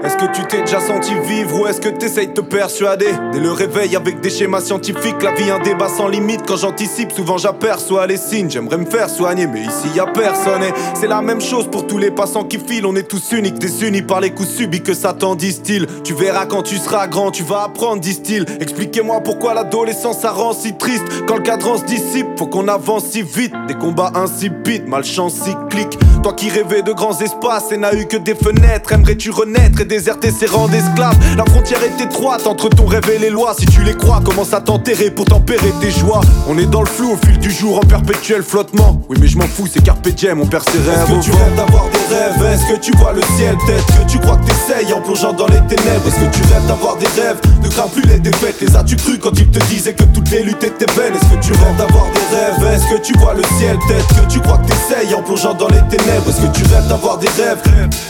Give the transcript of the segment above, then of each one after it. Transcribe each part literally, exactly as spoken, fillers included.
Est-ce que tu t'es déjà senti vivre ou est-ce que t'essayes de te persuader? Dès le réveil avec des schémas scientifiques, la vie un débat sans limite. Quand j'anticipe, souvent j'aperçois les signes. J'aimerais me faire soigner mais ici y'a personne. Et c'est la même chose pour tous les passants qui filent. On est tous uniques, désunis par les coups subis que Satan distille. Tu verras quand tu seras grand, tu vas apprendre, disent-ils. Expliquez-moi pourquoi l'adolescence ça rend si triste. Quand le cadran se dissipe, faut qu'on avance si vite. Des combats insipides, malchance cyclique. Toi qui rêvais de grands espaces et n'a eu que des fenêtres, aimerais-tu renaître et déserter ces rangs d'esclaves? La frontière est étroite entre ton rêve et les lois. Si tu les crois, commence à t'enterrer pour tempérer tes joies. On est dans le flou au fil du jour en perpétuel flottement. Oui mais je m'en fous, c'est carpe diem, on perd ses rêves. Est-ce que tu rêves d'avoir des rêves? Est-ce que tu vois le ciel? Peut-être que tu crois que t'essayes en plongeant dans les ténèbres. Est-ce que tu rêves d'avoir des rêves? Ne crains plus les défaites, les as-tu cru quand ils te disaient que toutes les luttes étaient vaines? Est-ce que tu rêves d'avoir des rêves? Est-ce que tu vois le ciel? Peut-être que tu crois que t'essayes en plongeant dans les ténèbres. Est-ce que tu rêves d'avoir des rêves?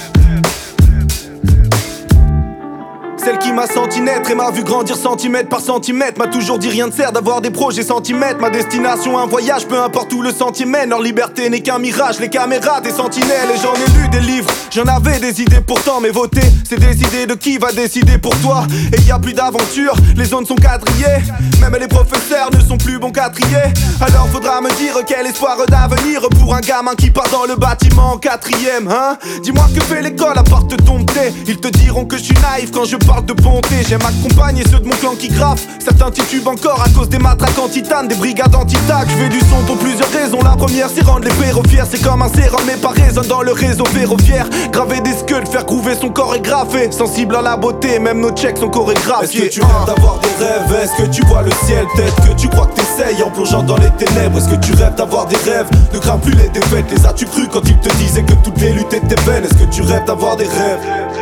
Celle qui m'a senti naître et m'a vu grandir centimètre par centimètre m'a toujours dit rien ne sert d'avoir des projets centimètres. Ma destination un voyage, peu importe où le sentier mène. Leur liberté n'est qu'un mirage, les caméras des sentinelles. Et j'en ai lu des livres, j'en avais des idées pourtant. Mais voter, c'est décider de qui va décider pour toi. Et y a plus d'aventure, les zones sont quadrillées. Même les professeurs ne sont plus bons qu'à trier. Alors faudra me dire quel espoir d'avenir pour un gamin qui part dans le bâtiment en quatrième, hein? Dis-moi que fait l'école à part te dompter. Ils te diront que je suis naïf quand je parle de bonté. J'aime accompagner ceux de mon clan qui graffent. Certains titubent encore à cause des matraques en titane, des brigades anti-tac. Je fais du son pour plusieurs raisons. La première c'est rendre les péros fiers. C'est comme un sérum mais pas résonne dans le réseau ferroviaire. Graver des skulls, faire couver son corps est graffé. Sensible à la beauté, même nos checks sont chorégraphiés. Est-ce que tu rêves d'avoir des rêves? Est-ce que tu vois le ciel? Peut-être que tu crois que t'essayes en plongeant dans les ténèbres. Est-ce que tu rêves d'avoir des rêves? Ne crains plus les défaites, les as-tu cru quand ils te disaient que toutes les luttes étaient vaines? Est-ce que tu rêves d'avoir des rêves?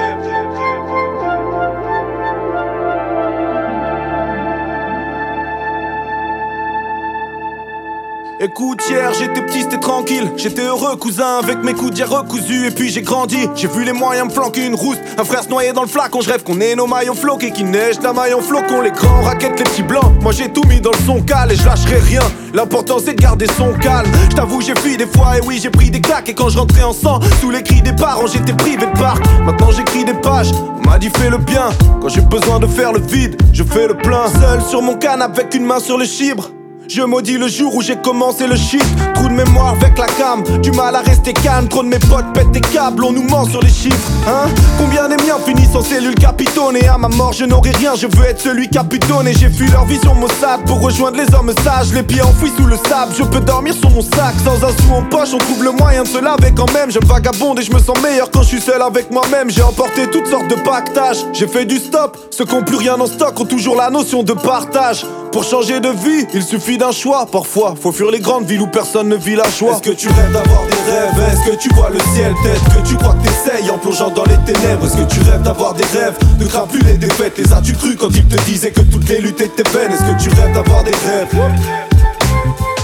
Écoute, hier j'étais petit, c'était tranquille. J'étais heureux cousin avec mes coudes d'hier recousus. Et puis j'ai grandi, j'ai vu les moyens me flanquer une rousse. Un frère se noyer dans le flacon, je rêve qu'on ait nos maillons floqués. Qu'il neige la maille en flocon, les grands raquettes, les petits blancs. Moi j'ai tout mis dans le son cal et je lâcherai rien. L'important c'est de garder son calme. Je t'avoue j'ai fui des fois et oui j'ai pris des claques. Et quand je rentrais en sang, sous les cris des parents j'étais privé de parc. Maintenant j'écris des pages, on m'a dit fais le bien. Quand j'ai besoin de faire le vide, je fais le plein. Seul sur mon canapé avec une main sur le chibre. Je maudis le jour où j'ai commencé le shit. Trou de mémoire avec la cam, du mal à rester calme. Trop de mes potes pètent des câbles, on nous ment sur les chiffres, hein? Combien des miens finissent en cellule capitone? Et à ma mort je n'aurai rien, je veux être celui qui a pu donner. J'ai fui leur vision maussade pour rejoindre les hommes sages. Les pieds enfouis sous le sable, je peux dormir sur mon sac. Sans un sou en poche, on trouve le moyen de se laver quand même. Je vagabonde et je me sens meilleur quand je suis seul avec moi-même. J'ai emporté toutes sortes de pactages, j'ai fait du stop. Ceux qui n'ont plus rien en stock ont toujours la notion de partage. Pour changer de vie, il suffit d'un choix. Parfois, faut fuir les grandes villes où personne ne vit la joie. Est-ce que tu rêves d'avoir des rêves? Est-ce que tu vois le ciel? Peut-être que tu crois que t'essayes en plongeant dans les ténèbres. Est-ce que tu rêves d'avoir des rêves? Ne crains plus les défaites, les as-tu cru quand ils te disaient que toutes les luttes étaient vaines? Est-ce que tu rêves d'avoir des rêves?